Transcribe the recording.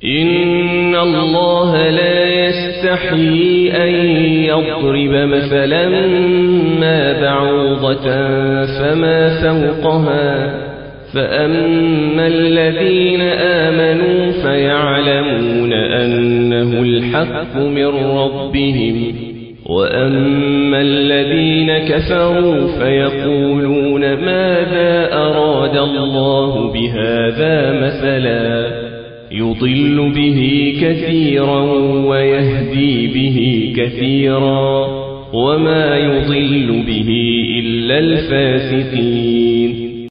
إن الله لا يستحيي أن يضرب مثلا ما بعوضة فما فوقها فأما الذين آمنوا فيعلمون أنه الحق من ربهم وأما الذين كفروا فيقولون ماذا أراد الله بهذا مثلا يضل به كثيرا ويهدي به كثيرا وما يضل به إلا الفاسقين